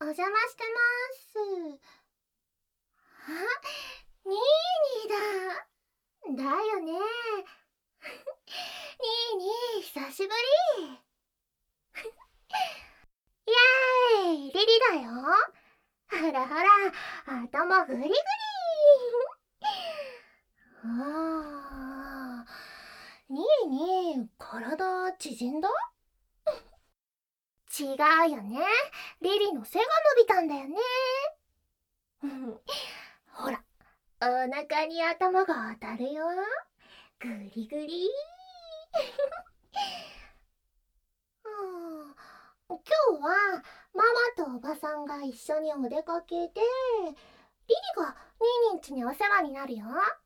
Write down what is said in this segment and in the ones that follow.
お邪魔してます。あ、ニーニーだ。だよね。ニーニー、久しぶり。イエーイ、リリだよ。ほらほら、頭グリグリ。あー、ニーニー、体縮んだ？違うよね。リリの背が伸びたんだよね。ほら、お腹に頭が当たるよ。グリグリ。今日はママとおばさんが一緒にお出かけで、リリがニーニーん家にお世話になるよ。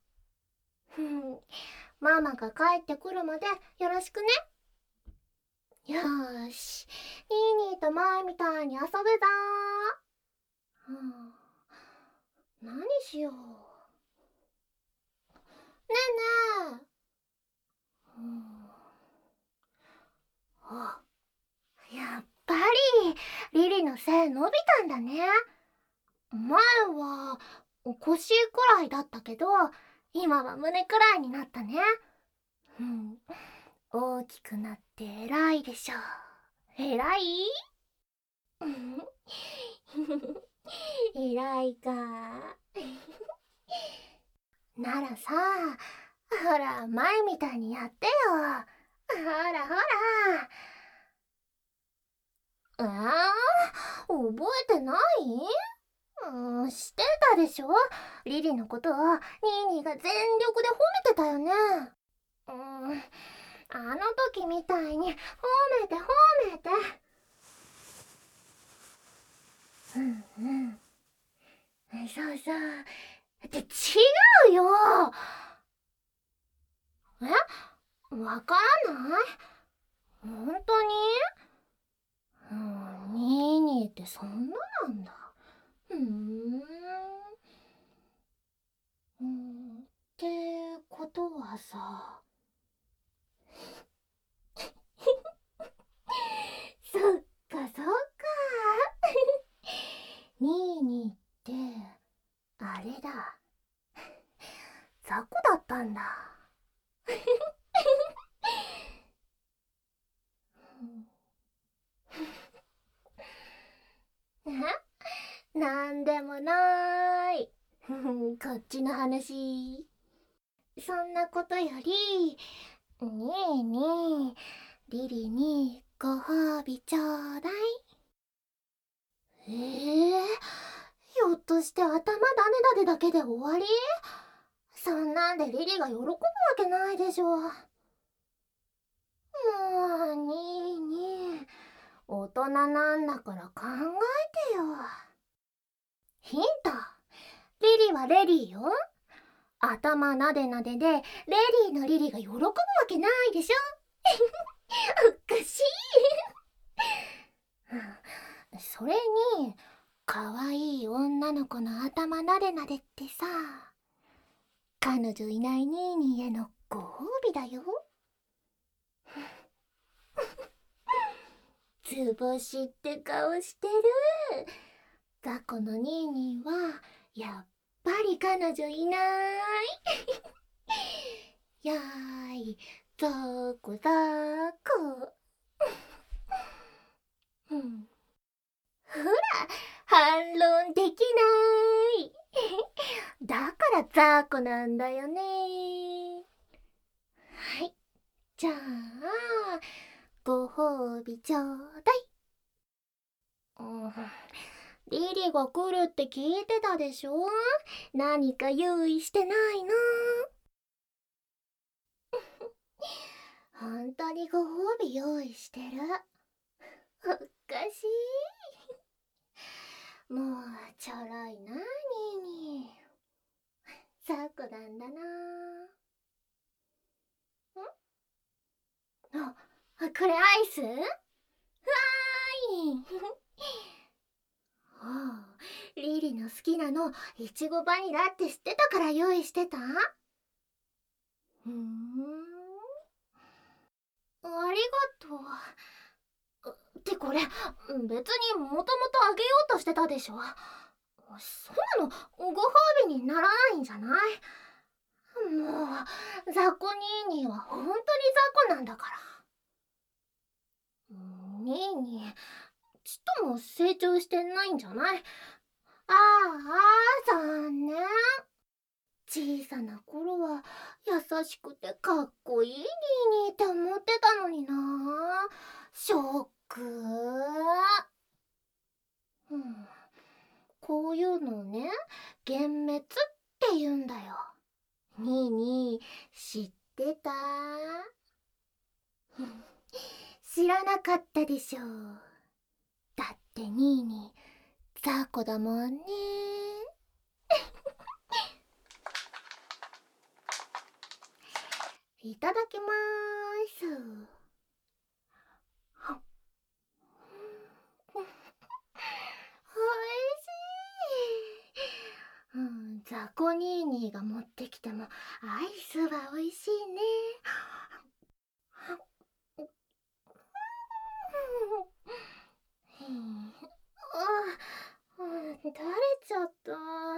ママが帰ってくるまでよろしくね。よーし、ニーニーと前みたいに遊ぶぞー。何しよう。ねえねえ。あ、やっぱりリリの背伸びたんだね。前は腰くらいだったけど、今は胸くらいになったね。大きくなって偉いでしょ。偉い？偉いか。ならさ、ほら前みたいにやってよ。ほらほら。覚えてない？してたでしょ。リリのことをニーニーが全力で褒めてたよね。あの時みたいに褒めて褒めて。そうそう。って違うよ。わからない？本当に？ニーニーってそんななんだ。ってことはさ。そっかそっか。ニーニーってあれだ。雑魚だったんだ。なんでもない。こっちの話。そんなことより、ニーニー、リリにご褒美ちょうだい。ひょっとして頭ダネダネだけで終わり？そんなんでリリが喜ぶわけないでしょ。もう、ニーニー、大人なんだから考えてよ。ヒント。リリはレディーよ。頭なでなででレディーのリリが喜ぶわけないでしょ。おかしい。それに、かわいい女の子の頭なでなでってさ、彼女いないニーニーへのご褒美だよ。図星って顔してる。雑魚のニーニーはやっぱり彼女いない。やーい、雑魚雑魚。ほら、反論できない。だから雑魚なんだよね。はい、じゃあご褒美ちょうだい。リリが来るって聞いてたでしょ。何か用意してないの？本当にご褒美用意してる。おかしい。もうちょろいな、ニーニー。雑魚なんだな。これアイス？わーい。リリの好きなのいちごバニラって知ってたから用意してた？ありがとう。 ってこれ、別にもともとあげようとしてたでしょ。そんなのご褒美にならないんじゃない？もう、ザコ兄には本当に雑魚なんだから。兄に、ちっとも成長してないんじゃない？ああ、残念。小さな頃は優しくてかっこいいニーニーって思ってたのにな。ショック。こういうのをね、幻滅って言うんだよ。ニーニー、知ってた？知らなかったでしょ。だってニーニー、雑魚だもんね。いただきまーす。おいしい。ザコニーニーが持ってきてもアイスはおいしいね。垂れちゃった。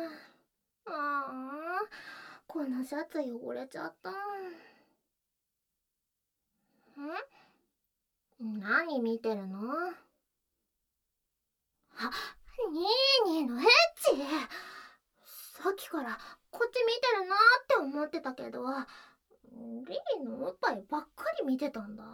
このシャツ汚れちゃった。何見てるの？ニーニーのエッチ。さっきからこっち見てるなって思ってたけど、リリーのおっぱいばっかり見てたんだ。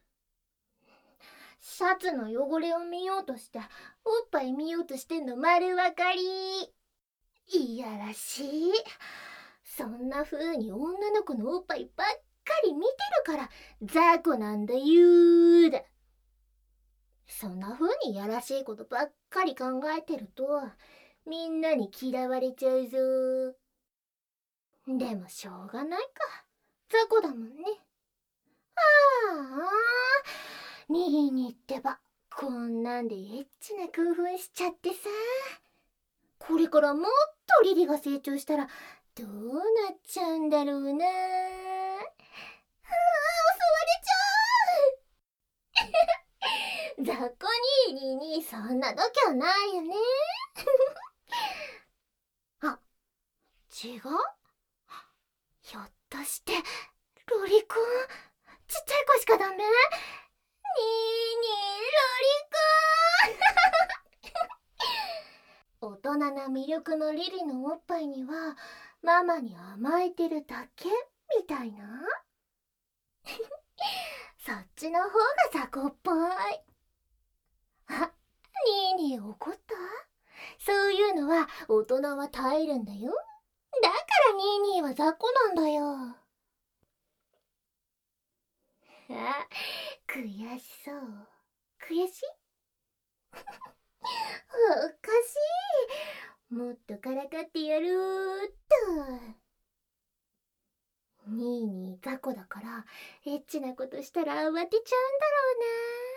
シャツの汚れを見ようとしておっぱい見ようとしてんの丸わかり。いやらしい。そんな風に女の子のおっぱいばっかり見てるから雑魚なんだよーだ。そんな風にやらしいことばっかり考えてるとみんなに嫌われちゃうぞ。でもしょうがないか、雑魚だもんね。ニーニーってばこんなんでエッチな興奮しちゃってさ。これからもっとリリが成長したらどうなっちゃうんだろうな。襲われちゃう。雑魚ニーニーにそんな度胸ないよね。あ、違う？ひょっとしてロリコン、ちっちゃい子しかダメ？ニーニーロリコン。大人な魅力のリリのおっぱいにはママに甘えてるだけみたいな。そっちの方が雑魚っぽい。あ、ニーニー怒った？そういうのは大人は耐えるんだよ。だからニーニーは雑魚なんだよ。あ、悔しそう。悔しい？おかしい。もっとからかってやるーっと。ニーニー雑魚だからエッチなことしたら慌てちゃうんだろうな。